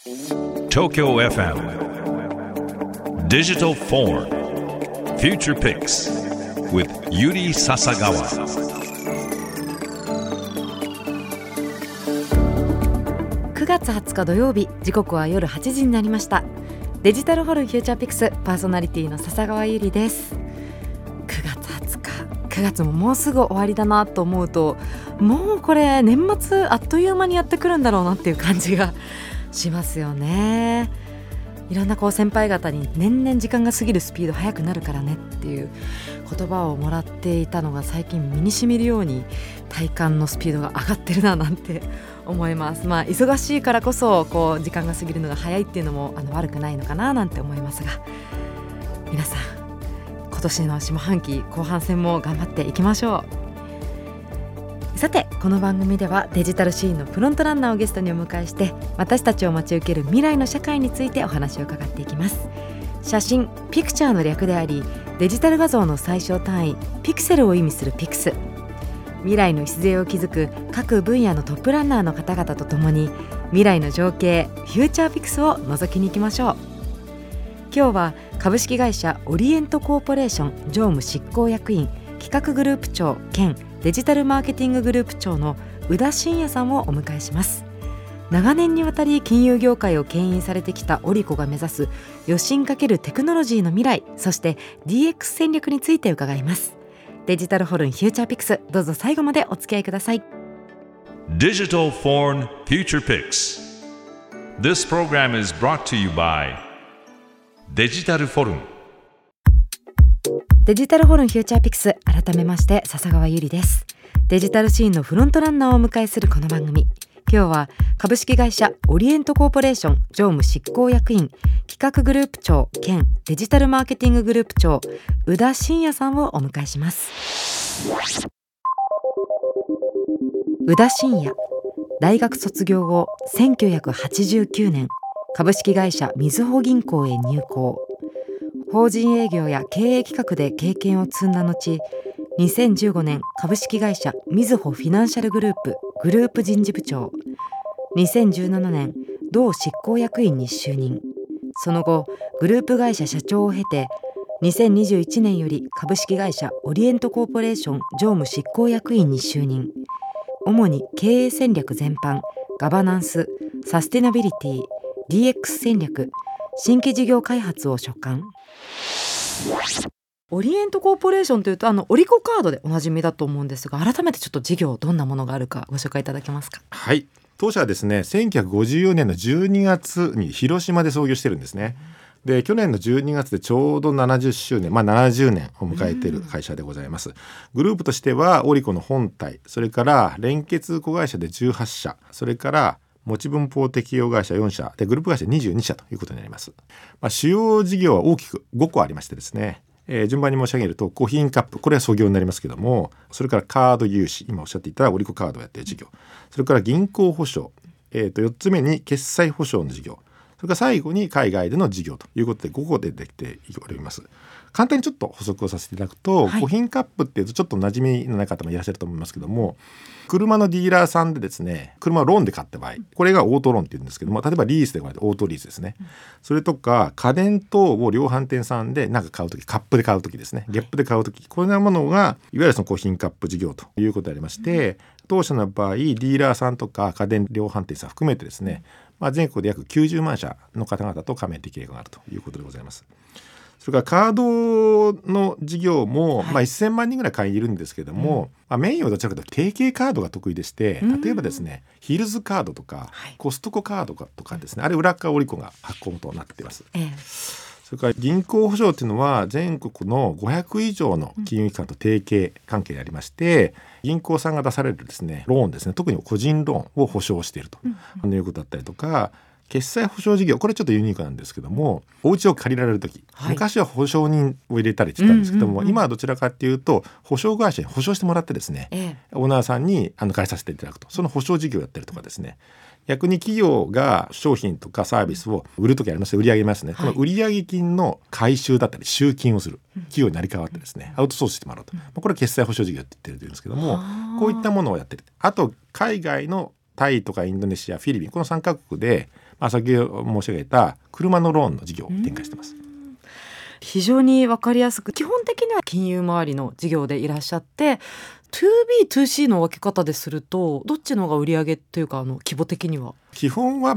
Tokyo FM Digital Forum Future Picks with Yuri Sasagawa. 9月20日土曜日、時刻は夜8時になりました。デジタルホルンフューチャーピクスパーソナリティの笹川ゆりです。9月20日、9月ももうすぐ終わりだなと思うと、もうこれ年末あっという間にやってくるんだろうなっていう感じがしますよね。いろんな先輩方に年々時間が過ぎるスピード速くなるからねっていう言葉をもらっていたのが最近身に染みるように体感のスピードが上がってるななんて思います。忙しいからこそ時間が過ぎるのが早いっていうのも悪くないのかななんて思いますが、皆さん今年の下半期後半戦も頑張っていきましょう。さて、この番組ではデジタルシーンのフロントランナーをゲストにお迎えして、私たちを待ち受ける未来の社会についてお話を伺っていきます。写真、ピクチャーの略であり、デジタル画像の最小単位ピクセルを意味するピクス。未来の礎を築く各分野のトップランナーの方々とともに、未来の情景フューチャーピクスを覗きに行きましょう。今日は株式会社オリエントコーポレーション常務執行役員企画グループ長兼デジタルマーケティンググループ長の宇田真也さんをお迎えします。長年にわたり金融業界を牽引されてきたオリコが目指す余震×テクノロジーの未来、そして DX 戦略について伺います。デジタルホルンフューチャーピクス、どうぞ最後までお付き合いください。 Digital Forum Future Picks. This program is brought to you by デジタルフォルン。 デジタルホルンフューチャーピクス、改めまして笹川ゆりです。デジタルシーンのフロントランナーをお迎えするこの番組、今日は株式会社オリエントコーポレーション常務執行役員企画グループ長兼デジタルマーケティンググループ長宇田真也さんをお迎えします。宇田真也、大学卒業後1989年株式会社みずほ銀行へ入行。法人営業や経営企画で経験を積んだ後、2015年株式会社みずほフィナンシャルグループグループ人事部長、2017年同執行役員に就任。その後グループ会社社長を経て、2021年より株式会社オリエントコーポレーション常務執行役員に就任。主に経営戦略全般、ガバナンス、サステナビリティ、DX 戦略、新規事業開発を所管。オリエントコーポレーションというとオリコカードでおなじみだと思うんですが、改めてちょっと事業どんなものがあるかご紹介いただけますか。 はい、当社はですね、1954年の12月に広島で創業してるんですね。で、去年の12月でちょうど70周年、70年を迎えている会社でございます。グループとしてはオリコの本体、それから連結子会社で18社、それから持ち分法適用会社4社でグループ会社22社ということになります。主要事業は大きく5個ありましてですね、順番に申し上げると、コヒンカップ、これは創業になりますけども、それからカード融資、今おっしゃっていたオリコカードをやっている事業、それから銀行保証、4つ目に決済保証の事業、それから最後に海外での事業ということで5個でできております。簡単にちょっと補足をさせていただくと、コヒンカップっていうとちょっと馴染みのない方もいらっしゃると思いますけども、車のディーラーさんでですね、車をローンで買った場合、これがオートローンっていうんですけども、例えばリースで買うとオートリースですね。それとか家電等を量販店さんで買うとき、カップで買うときですね、ゲップで買うとき、こんなものがいわゆるそのコヒンカップ事業ということでありまして、当社の場合ディーラーさんとか家電量販店さん含めてですね、全国で約90万社の方々と加盟適用があるということでございます。それからカードの事業も、1000万人ぐらい会員いるんですけども、メインはどちらかというと提携カードが得意でして、例えばですね、ヒルズカードとか、コストコカードとかですね、あれ裏側オリコが発行元となっています。それから銀行保証っていうのは全国の500以上の金融機関と提携関係でありまして、銀行さんが出されるですねローンですね、特に個人ローンを保証しているということだったりとか、決済保証事業、これちょっとユニークなんですけども、お家を借りられるとき、昔は保証人を入れたりしてたんですけども、今はどちらかっていうと保証会社に保証してもらってですね、オーナーさんに借りさせていただくと、その保証事業をやってるとかですね、逆に企業が商品とかサービスを売るときありますね、売り上げますね、この売上金の回収だったり集金をする企業になり変わってですね、アウトソースしてもらうと、これは決済保証事業って言ってるんですけども、こういったものをやってる。あと海外のタイとかインドネシア、フィリピン、この3カ国で先ほど申し上げた車のローンの事業を展開しています。 非常に分かりやすく、基本的には金融周りの事業でいらっしゃって、 2B2C の分け方でするとどっちの方が売り上げというか規模的には？ 基本は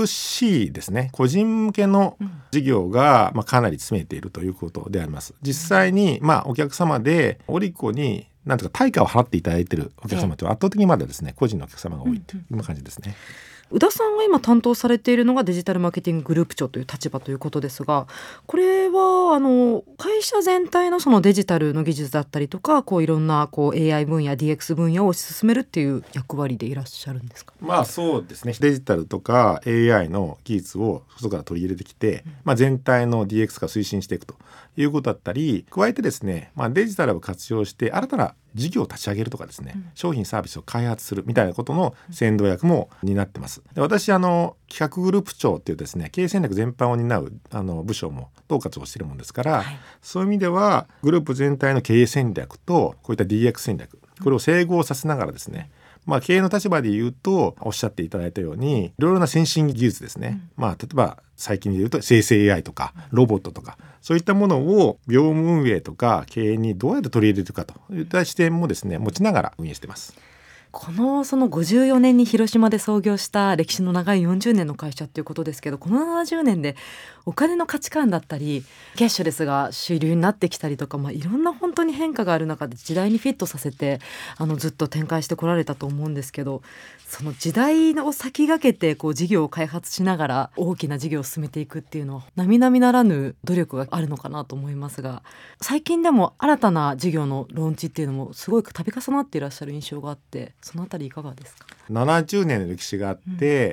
2C ですね。個人向けの事業がかなり詰めているということであります。実際にお客様でオリコになんとか対価を払っていただいているお客様というのは圧倒的にまだですね個人のお客様が多いという感じですね。 宇田さんが今担当されているのがデジタルマーケティンググループ長という立場ということですが、これは会社全体のそのデジタルの技術だったりとかいろんなAI 分野 DX 分野を推し進めるっていう役割でいらっしゃるんですか？ そうですね。デジタルとか AI の技術を外から取り入れてきて、全体の DX 化推進していくということだったり、加えてですね、デジタルを活用して新たな事業を立ち上げるとかですね、商品サービスを開発するみたいなことの先導役も担ってます。で、私企画グループ長っていうですね経営戦略全般を担う部署も統括をしているものですから、そういう意味ではグループ全体の経営戦略とこういった DX 戦略、これを整合させながらですね、経営の立場で言うとおっしゃっていただいたようにいろいろな先進技術ですね、例えば最近で言うと生成 AI とかロボットとかそういったものを業務運営とか経営にどうやって取り入れるかといった視点もですね持ちながら運営しています。 その54年に広島で創業した歴史の長い40年の会社っていうことですけど、この70年でお金の価値観だったりキャッシュレスが主流になってきたりとか、いろんな本当に変化がある中で時代にフィットさせてずっと展開してこられたと思うんですけど、その時代を先駆けて事業を開発しながら大きな事業を進めていくっていうのは並々ならぬ努力があるのかなと思いますが、最近でも新たな事業のローンチっていうのもすごい度重なっていらっしゃる印象があって、そのあたりいかがですか ？70年の歴史があって、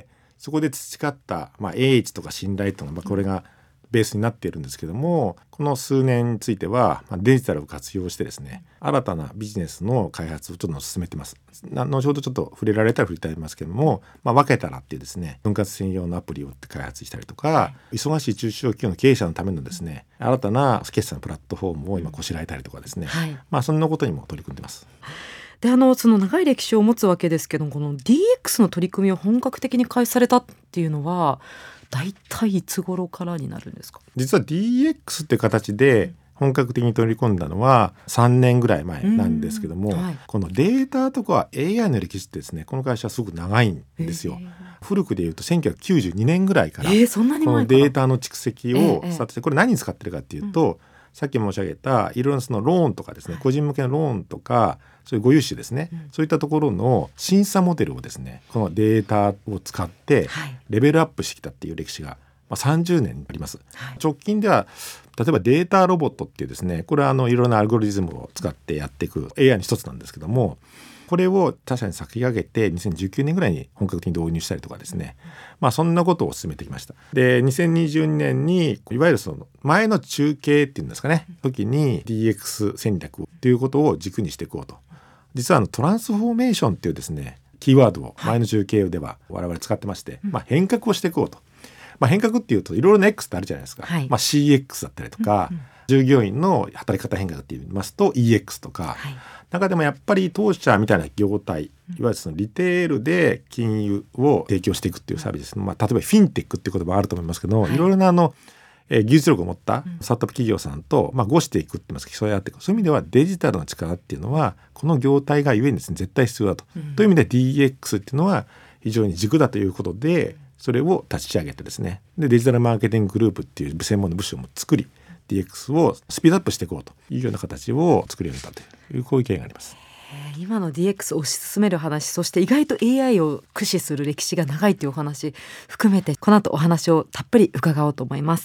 そこで培った英知とか信頼というのがこれがベースになっているんですけども、この数年についてはデジタルを活用してですね新たなビジネスの開発をちょっと進めています。後ほどちょっと触れられたら触れてありますけども、分けたらっていうですね分割専用のアプリを開発したりとか、忙しい中小企業の経営者のためのですね新たな決済のプラットフォームを今こしらえたりとかですね、そんなことにも取り組んでいます。 でその長い歴史を持つわけですけど、この DX の取り組みを本格的に開始されたっていうのは大体いつ頃からになるんですか？ 実は DX っていう形で本格的に取り込んだのは3年ぐらい前なんですけども、このデータとか AI の歴史ってですねこの会社はすごく長いんですよ。古くでいうと1992年ぐらいからこのデータの蓄積をスタートして、これ何に使ってるかっていうと、さっき申し上げたいろいろなそのローンとかですね、個人向けのローンとかそういうご融資ですね、そういったところの審査モデルをですねこのデータを使ってレベルアップしてきたっていう歴史が30年あります。直近では例えばデータロボットっていうですね、これはいろいろなアルゴリズムを使ってやっていく AI の一つなんですけども、これを他社に先駆けて2019年ぐらいに本格的に導入したりとかですね、そんなことを進めてきました。で2022年にいわゆるその前の中継っていうんですかね時に DX 戦略ということを軸にしていこうと。実はトランスフォーメーションっていうですねキーワードを前の中継では我々使ってまして、変革をしていこうと。変革っていうといろいろな X ってあるじゃないですか、CX だったりとか、従業員の働き方変革って言いますと EX とか、中でもやっぱり当社みたいな業態、いわゆるそのリテールで金融を提供していくっていうサービス、例えばフィンテックっていう言葉あると思いますけど、いろいろな技術力を持ったスタートアップ企業さんとごしていくって言いますか、競い合っていく。そういう意味ではデジタルの力っていうのはこの業態がゆえにですね絶対必要だと、という意味で DX っていうのは非常に軸だということでそれを立ち上げてですね、でデジタルマーケティンググループっていう専門の部署も作り DX をスピードアップしていこうというような形を作り上げたというこういう経緯があります。 今の DX を推し進める話、そして意外と AI を駆使する歴史が長いというお話含めてこの後お話をたっぷり伺おうと思います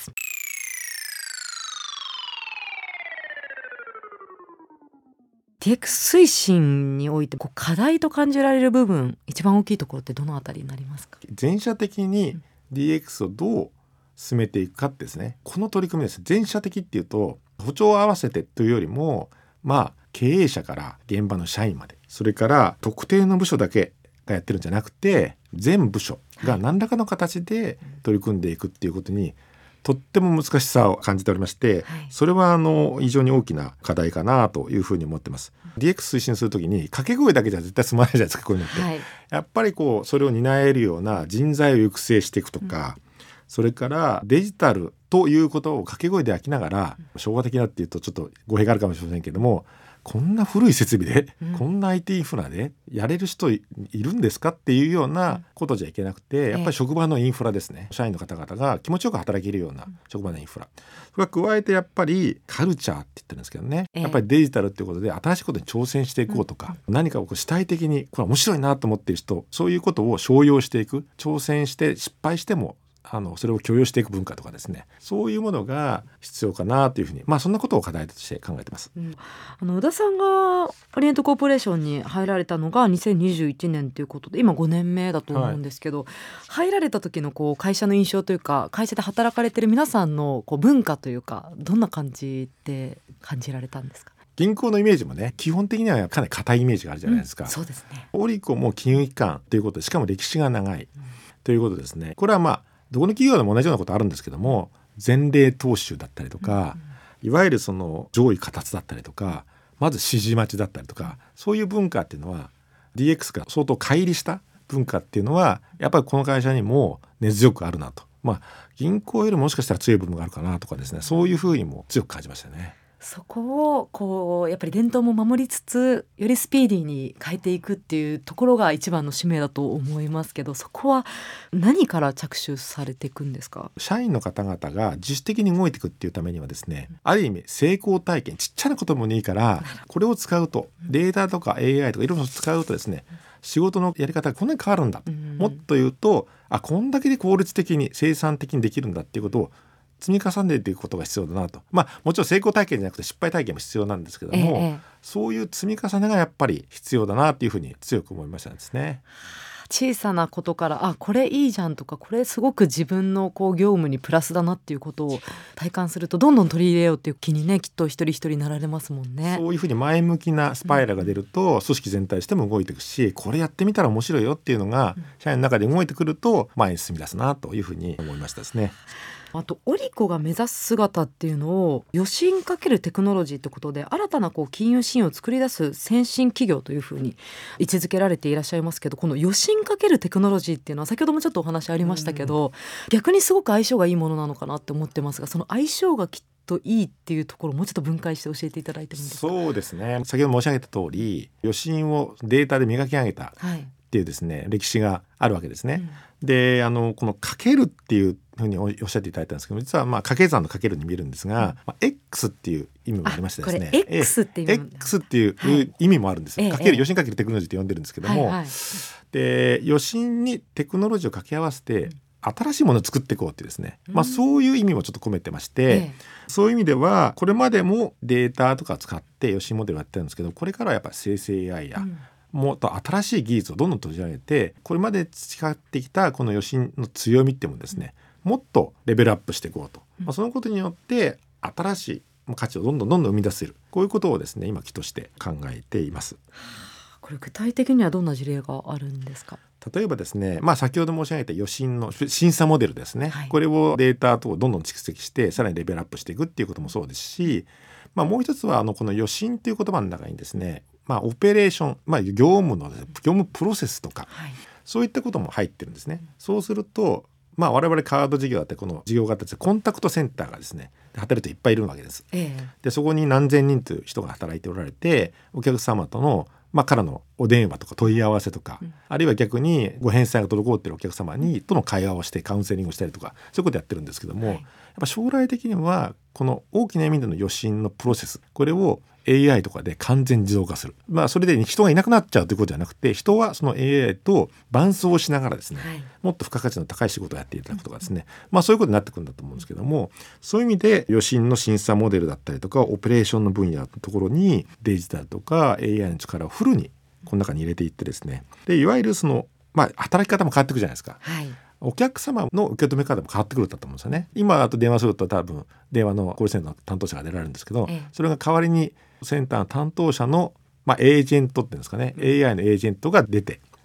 。DX 推進において課題と感じられる部分、一番大きいところってどのあたりになりますか？ 全社的に DX をどう進めていくかってですね、この取り組みです。全社的っていうと歩調を合わせてというよりも経営者から現場の社員まで、それから特定の部署だけがやってるんじゃなくて全部署が何らかの形で取り組んでいくっていうことにとっても難しさを感じておりまして、 はい、 それは非常に大きな課題かなというふうに思ってます。DX 推進するときに掛け声だけじゃ絶対済まないじゃないですか。こういうのって、 はい、 やっぱりそれを担えるような人材を育成していくとか、それからデジタルということを掛け声で飽きながら、昭和的なっていうとちょっと語弊があるかもしれませんけども、こんな古い設備で、こんな IT インフラでやれる人いるんですかっていうようなことじゃいけなくて、やっぱり職場のインフラですね。社員の方々が気持ちよく働けるような職場のインフラ、それから加えてやっぱりカルチャーって言ってるんですけどね、やっぱりデジタルっていうことで新しいことに挑戦していこうとか、何かを主体的にこれ面白いなと思っている人、そういうことを商用していく、挑戦して失敗してもそれを許容していく文化とかですね、そういうものが必要かなというふうに、そんなことを課題として考えてます。 宇田さんがオリエントコーポレーションに入られたのが2021年ということで、今5年目だと思うんですけど、入られた時の会社の印象というか、会社で働かれてる皆さんの文化というか、どんな感じで感じられたんですか？ 銀行のイメージもね、基本的にはかなり固いイメージがあるじゃないですか。 そうですね。 オリコも金融機関ということで、しかも歴史が長い、ということですね。これはどこの企業でも同じようなことあるんですけども、前例踏襲だったりとか、いわゆる上位下達だったりとか、まず指示待ちだったりとか、そういう文化っていうのは DX が相当乖離した文化っていうのはやっぱりこの会社にも根強くあるなと、銀行よりもしかしたら強い部分があるかなとかですね、そういうふうにも強く感じましたね。 そこをやっぱり伝統も守りつつ、よりスピーディーに変えていくっていうところが一番の使命だと思いますけど、そこは何から着手されていくんですか？ 社員の方々が自主的に動いていくっていうためにはですね、ある意味成功体験、ちっちゃなこともいいからこれを使うと、データとか AI とかいろいろ使うとですね、仕事のやり方がこんなに変わるんだ、もっと言うとこんだけで効率的に生産的にできるんだっていうことを積み重ねていくことが必要だなと。もちろん成功体験じゃなくて失敗体験も必要なんですけども、そういう積み重ねがやっぱり必要だなっていうふうに強く思いましたですね。 小さなことからこれいいじゃんとか、これすごく自分の業務にプラスだなっていうことを体感すると、どんどん取り入れようっていう気にね、きっと一人一人なられますもんね。 そういうふうに前向きなスパイラルが出ると、組織全体としても動いていくし、これやってみたら面白いよっていうのが社員の中で動いてくると前に進み出すなというふうに思いましたですね。 あとオリコが目指す姿っていうのを余震×テクノロジーってことで、新たな金融シーンを作り出す先進企業というふうに位置づけられていらっしゃいますけど、この余震×テクノロジーっていうのは先ほどもちょっとお話ありましたけど、逆にすごく相性がいいものなのかなって思ってますが、その相性がきっといいっていうところをもうちょっと分解して教えていただいてもいいですか？ そうですね、先ほど申し上げた通り、余震をデータで磨き上げたっていうですね、歴史があるわけですね。でこのかけるっていうふうにおっしゃっていただいたんですけど、実は掛け算のかけるに見えるんですが、X っていう意味もありましてですね、 これ X っていう意味もあるんです。かける、余震かけるテクノロジーって呼んでるんですけども、で余震にテクノロジーを掛け合わせて新しいものを作っていこうっていうですね、そういう意味もちょっと込めてまして、そういう意味ではこれまでもデータとか使って余震モデルをやってるんですけど、これからはやっぱり生成 AI や、もっと新しい技術をどんどん取り上げて、これまで培ってきたこの余震の強みってもですね、もっとレベルアップしていこうと、そのことによって新しい価値をどんどん生み出せる、こういうことをですね今期として考えています。 これ具体的にはどんな事例があるんですか？ 例えばですね、先ほど申し上げた余震の審査モデルですね、これをデータとどんどん蓄積してさらにレベルアップしていくっていうこともそうですし、もう一つはこの余震という言葉の中にですね、オペレーション、業務プロセスとか、そういったことも入ってるんですね。そうすると我々カード事業だってこの事業型でコンタクトセンターがですね働いていっぱいいるわけです。でそこに何千人という人が働いておられて、お客様とのからのお電話とか問い合わせとか、あるいは逆にご返済が滞っているお客様との会話をしてカウンセリングをしたりとか、そういうことやってるんですけども、やっぱ将来的にはこの大きな意味での余震のプロセス、これを AI とかで完全自動化する、それで人がいなくなっちゃうということじゃなくて、人はその AI と伴走しながらですね、もっと付加価値の高い仕事をやっていただくとかですね、そういうことになってくるんだと思うんですけども、そういう意味で余震の審査モデルだったりとかオペレーションの分野のところにデジタルとか AI の力をフルにこの中に入れていってですね、でいわゆる働き方も変わってくるじゃないですか。お客様の受け止め方も変わってくるんだと思うんですよね。今だと電話すると多分電話のコールセンターの担当者が出られるんですけど、それが代わりにセンターの担当者の、エージェントっていうんですかね、AI のエージェントが出て、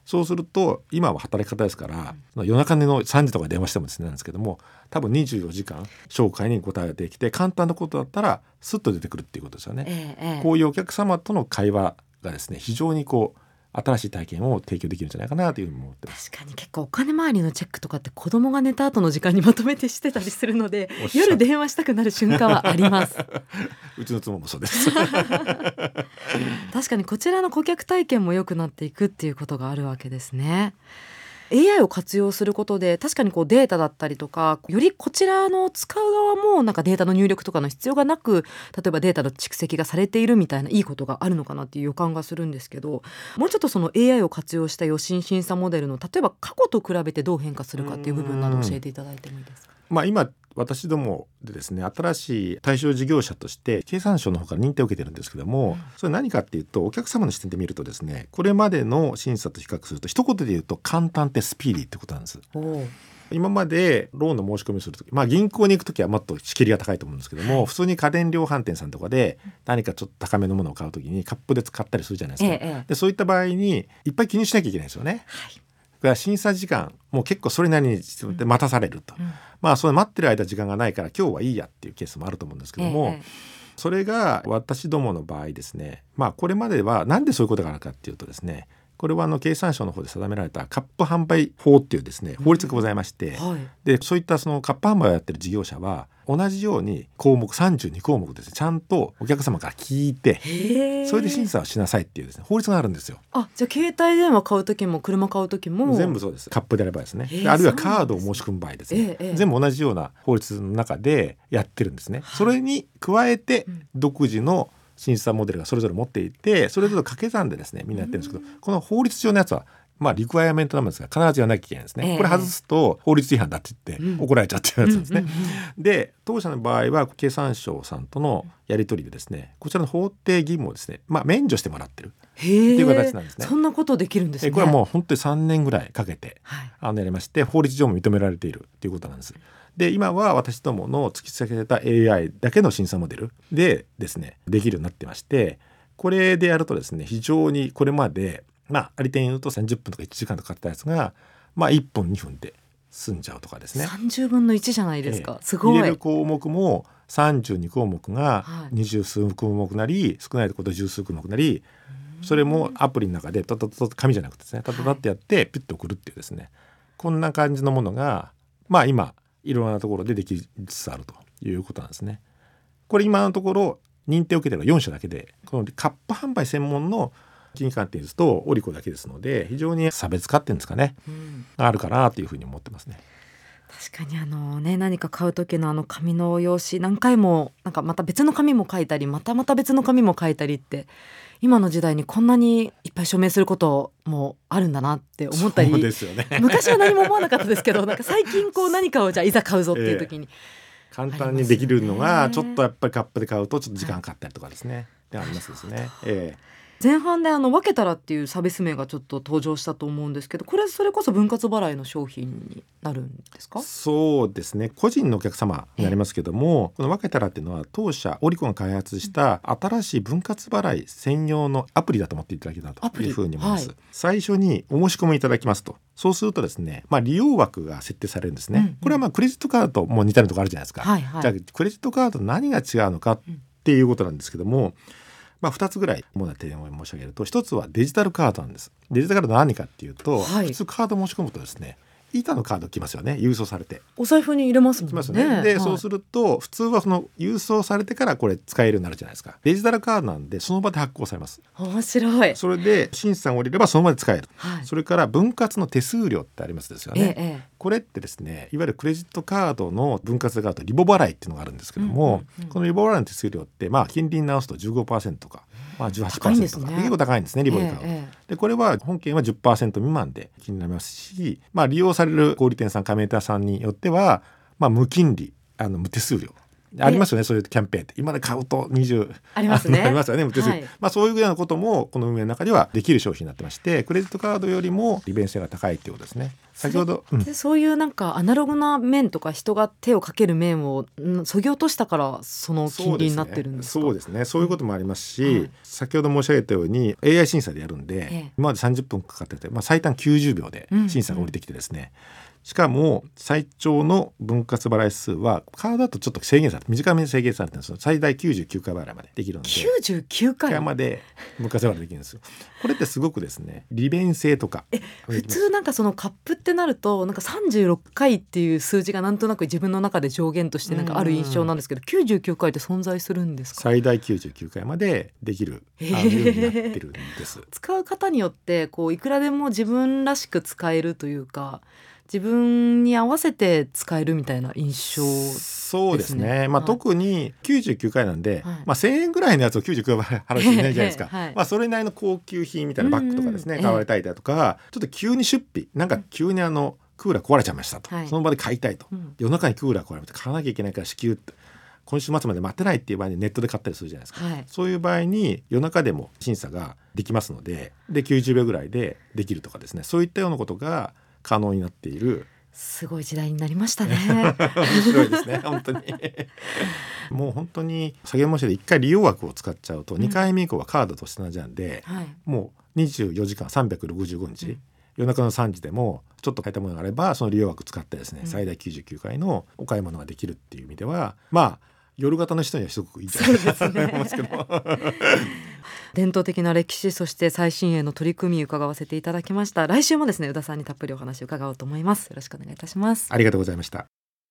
そうすると今は働き方ですから、夜中の3時とか電話してもですねなんですけども、多分24時間紹介に答えができて、簡単なことだったらスッと出てくるっていうことですよね。こういうお客様との会話がですね、非常に新しい体験を提供できるんじゃないかなというふうに思ってます。 確かに結構お金回りのチェックとかって子供が寝た後の時間にまとめてしてたりするので、夜電話したくなる瞬間はありますうちの妻もそうです確かにこちらの顧客体験も良くなっていくっていうことがあるわけですね。AI を活用することで確かにデータだったりとか、よりこちらの使う側もなんかデータの入力とかの必要がなく、例えばデータの蓄積がされているみたいないいことがあるのかなっていう予感がするんですけど、もうちょっとその AI を活用した予診審査モデルの例えば過去と比べてどう変化するかっていう部分など教えていただいてもいいですか。 今私どもでですね、新しい対象事業者として経産省の方から認定を受けてるんですけども、それ何かっていうと、お客様の視点で見るとですね、これまでの審査と比較すると一言で言うと簡単ってスピーディーってことなんです。今までローンの申し込みをするとき、銀行に行くときはもっと仕切りが高いと思うんですけども、普通に家電量販店さんとかで何かちょっと高めのものを買うときにカップで使ったりするじゃないですか、でそういった場合にいっぱい記入しなきゃいけないですよね。が審査時間もう結構それなりに待たされると、それ待ってる間時間がないから今日はいいやっていうケースもあると思うんですけども、それが私どもの場合ですね、これまではなんでそういうことがあるかっていうとですね、これは経産省の方で定められたカップ販売法っていうですね法律がございまして、でそういったそのカップ販売をやってる事業者は同じように項目32項目ですね、ちゃんとお客様から聞いて、それで審査をしなさいっていうですね法律があるんですよ。 じゃあ携帯電話買う時も車買う時も全部そうです。カップであればですね、あるいはカードを申し込む場合ですね、全部同じような法律の中でやってるんですね。それに加えて独自の審査モデルがそれぞれ持っていて、それぞれ掛け算でですねみんなやってるんですけど、この法律上のやつはリクワイアメントなんですが必ずやらなきゃいけないんですね。これ外すと法律違反だって言って怒られちゃってるやつなんですね。で当社の場合は経産省さんとのやり取りでですね、こちらの法定義務をですね、免除してもらってるっていう形なんですね。 そんなことできるんですね。 これはもう本当に3年ぐらいかけて、やりまして、法律上も認められているということなんです。で今は私どもの突きつけられた AI だけの審査モデルでですねできるようになってまして、これでやるとですね非常にこれまでありていに言うと30分とか1時間とかかったやつが1分2分で済んじゃうとかですね。 30分の1じゃないですか、すごい。 入れる項目も32項目が20数項目なり、少ないところで10数項目なり、それもアプリの中で紙じゃなくてですねタタタってやってピュッと送るっていうですね、こんな感じのものが今いろんなところでできつつあるということなんですね。これ今のところ認定を受けているのは4社だけで、このカップ販売専門の金融関係ですとオリコだけですので、非常に差別化っていうんですかね、あるかなというふうに思ってますね。 確かに何か買う時の紙の用紙何回もまた別の紙も書いたり、また別の紙も書いたりって、今の時代にこんなにいっぱい署名することもあるんだなって思ったり。 そうですよね。 昔は何も思わなかったですけど最近何かをじゃあいざ買うぞっていう時に、 簡単にできるのがちょっとやっぱりカップで買うとちょっと時間かかったりとかですね、ありますですね。 前半で分けたらっていうサービス名がちょっと登場したと思うんですけど、それこそ分割払いの商品になるんですか？ そうですね、個人のお客様になりますけども、この分けたらっていうのは当社オリコが開発した新しい分割払い専用のアプリだと思っていただけたらというふうに思います。最初にお申し込みいただきますと、そうするとですね、利用枠が設定されるんですね。これはクレジットカードも似たようなところあるじゃないですか。じゃあクレジットカード何が違うのかっていうことなんですけども、2つぐらい主な点を申し上げると、1つはデジタルカードなんです。デジタルカード何かっていうと、普通カード申し込むとですね、板のカード来ますよね、郵送されてお財布に入れますもんね。 来ますね。で、そうすると普通はその郵送されてからこれ使えるようになるじゃないですか。デジタルカードなんでその場で発行されます。 面白い。 それで審査を降りればその場で使える、それから分割の手数料ってありますですよね、これってですね、いわゆるクレジットカードの分割があるとリボ払いっていうのがあるんですけども、このリボ払いの手数料って金利に直すと 15% とか、18% とか、結構高いんですね、リボで買う、でこれは本件は 10% 未満で金利になりますし、利用される小売店さん加盟店さんによっては、無金利無手数料ありますよね、そういうキャンペーンって今で買うと20 ありますねありますよね、 はいそういうようなこともこの運営の中ではできる商品になってまして、クレジットカードよりも利便性が高いっていうことですね。先ほど、 でそういうなんかアナログな面とか人が手をかける面を削ぎ落としたからその金利になってるんですか。 そうですね、そういうこともありますし、 はい先ほど申し上げたように AI 審査でやるんで、今まで30分かかってて、最短90秒で審査が降りてきてですね、しかも最長の分割払い数はカードだとちょっと制限されて短めに制限されてるんですよ。最大99回払いまでできるので 99回まで分割払いできるんですよ。これってすごくですね、利便性とか普通なんかそのカップってなるとなんか36回っていう数字がなんとなく自分の中で上限としてなんかある印象なんですけど、99回って存在するんですか。 最大99回までできるようになってるんです。 使う方によってこういくらでも自分らしく使えるというか自分に合わせて使えるみたいな印象ですね。 そうですね、 はい特に99回なんで、 はい 1000円ぐらいのやつを99回払う人いないじゃないですか、 はいそれなりの高級品みたいなバッグとかですね、買われたいだとか、ちょっと急に出費なんか急にクーラー壊れちゃいましたと、 はいその場で買いたいと、夜中にクーラー壊れて買わなきゃいけないから支給って今週末まで待ってないっていう場合にネットで買ったりするじゃないですか、 はいそういう場合に夜中でも審査ができますので、90秒ぐらいでできるとかですね、そういったようなことが可能になっている。 すごい時代になりましたね面白いですね本当にもう本当に先ほど申し上げた1回利用枠を使っちゃうと2回目以降はカードとして同じなんで、 はいもう24時間365日、夜中の3時でもちょっと買えたものがあればその利用枠使ってですね、最大99回のお買い物ができるっていう意味では夜型の人にはすごくいいんじゃないかなと思いますけど伝統的な歴史そして最新鋭の取り組み伺わせていただきました。来週もですね宇田さんにたっぷりお話を伺おうと思います。よろしくお願いいたします。 ありがとうございました。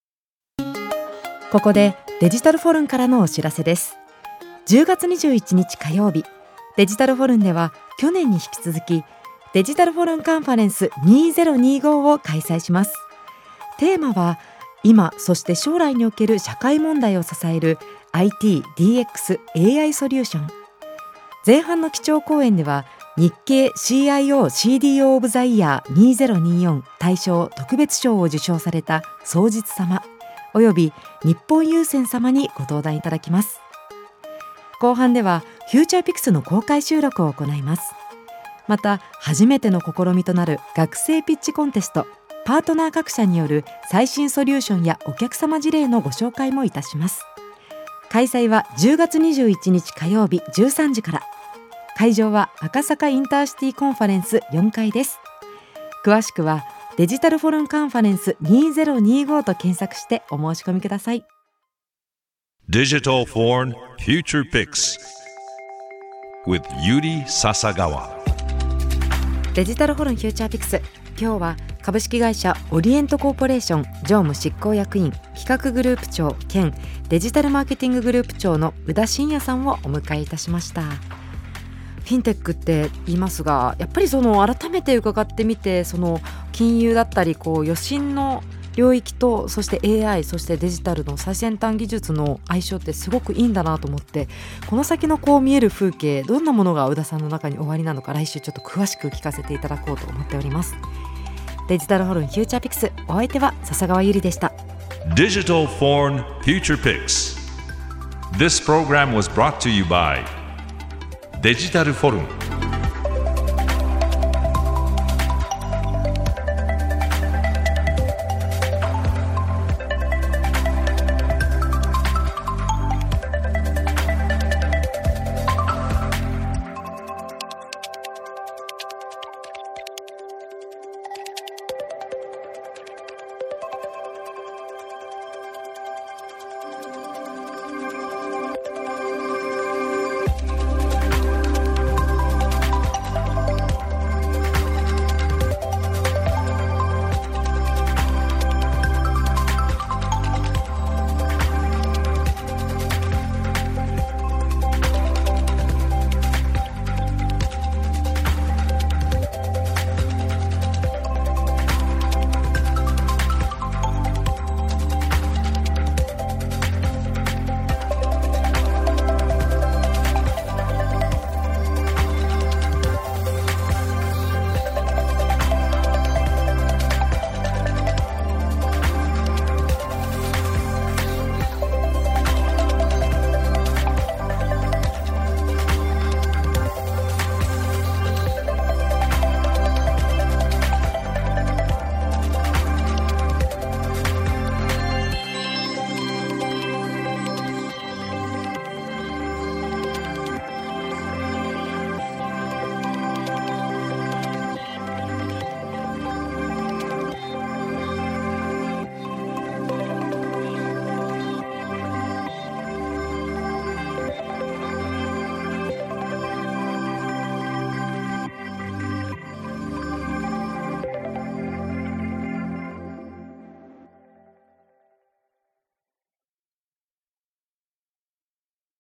ここでデジタルフォルンからのお知らせです。10月21日火曜日デジタルフォルンでは去年に引き続きデジタルフォルンカンファレンス2025を開催します。テーマは今そして将来における社会問題を支える IT、DX、AI ソリューション。前半の基調講演では日経 CIO/CDO オブザイヤー2024大賞特別賞を受賞された双日様および日本郵船様にご登壇いただきます。後半ではフューチャーピクスの公開収録を行います。また初めての試みとなる学生ピッチコンテスト、パートナー各社による最新ソリューションやお客様事例のご紹介もいたします。開催は10月21日火曜日13時から。会場は赤坂インターシティコンファレンス4階です。詳しくはデジタルフォルンカンファレンス2025と検索してお申し込みください。 Digital Foreign Future Picks with Yuri Sasagawa。 デジタルフォルンフューチャーピクス、今日は株式会社オリエントコーポレーション常務執行役員企画グループ長兼デジタルマーケティンググループ長の宇田真也さんをお迎えいたしました。フィンテックって言いますが、やっぱりその改めて伺ってみて、その金融だったり余震の領域とそして AI そしてデジタルの最先端技術の相性ってすごくいいんだなと思って、この先の見える風景、どんなものが宇田さんの中におありなのか、来週ちょっと詳しく聞かせていただこうと思っております。デジタルフォルンフューチャーピクス、お相手は笹川ゆりでした。 Digital Foreign Future Picks. This program was brought to you by デジタルフォルン。